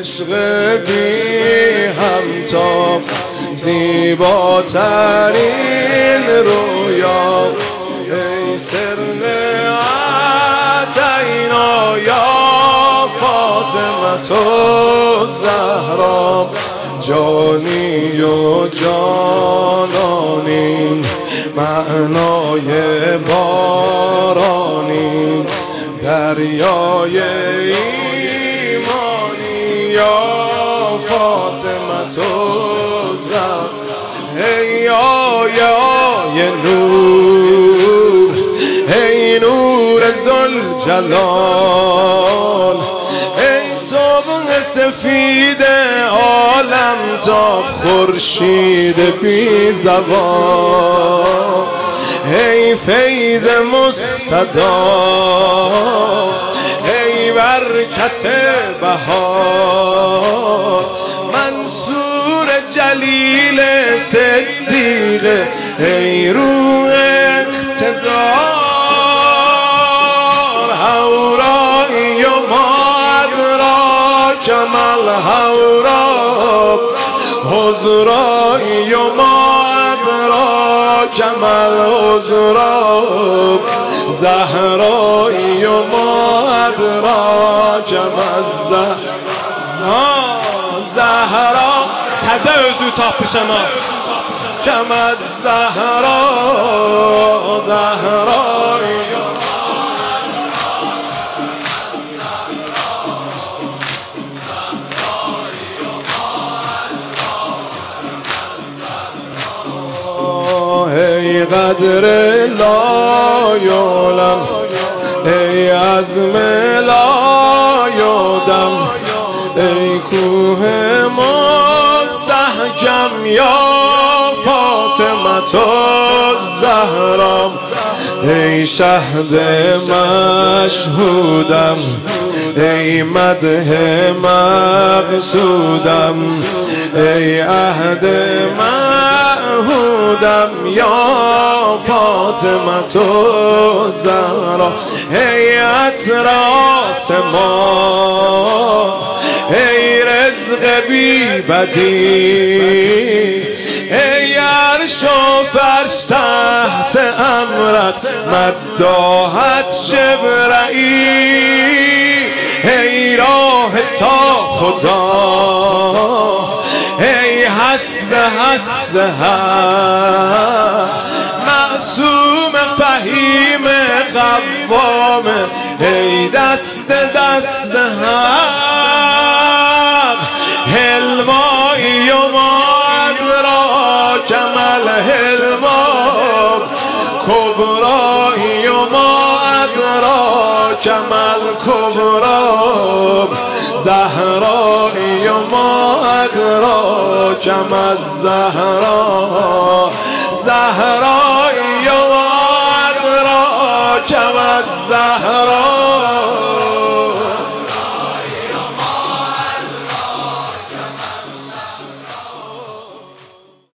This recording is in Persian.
عشق بی همتا، زیباترین رویا. ای سر عطینا یا فاطمة الزهرا، جانی و جانانی، معنای بارانی، دریای ایمانی یا فاطمة الزهرا. ای آیه نور، ای نور ذوالجلال، ای صبح سفید عالم تا خورشید بی زوال، ای فیض مستدام، ای برکت بهار، منصور جلیل صدیق، ای روح اقتدار، هورایی و ما ادراک ما الهورا، حضرایی و ما ادراک ما الحضرا، زهرایی و ما ادراک ما الزهرا. زهرا تازه özü tapışana کم از زهرا، زهرایی ای قدر لا یعلم، ای عزم لا یعدم، ای کوه مستحکم یا فاطمة الزهرا، ای شهد مشهودم، ای مدح مقصودم، ای عهد معهودم یا فاطمة الزهرا، ای عطر آسمان، ای رزق بی بدیل، ای عرش و فرش تحت امرت مداحت جبرئیل، ای راه تا خدا، ای هست هست معصوم فهیم قوام، ای دست دست حق، حلمایی و ما ادراک ما الحلما، کبرایی و ما ادراک ما الکبرا، زهرایی و ما ادراک ما الزهرا، زهرایی و ما ادراک ما الزهرا.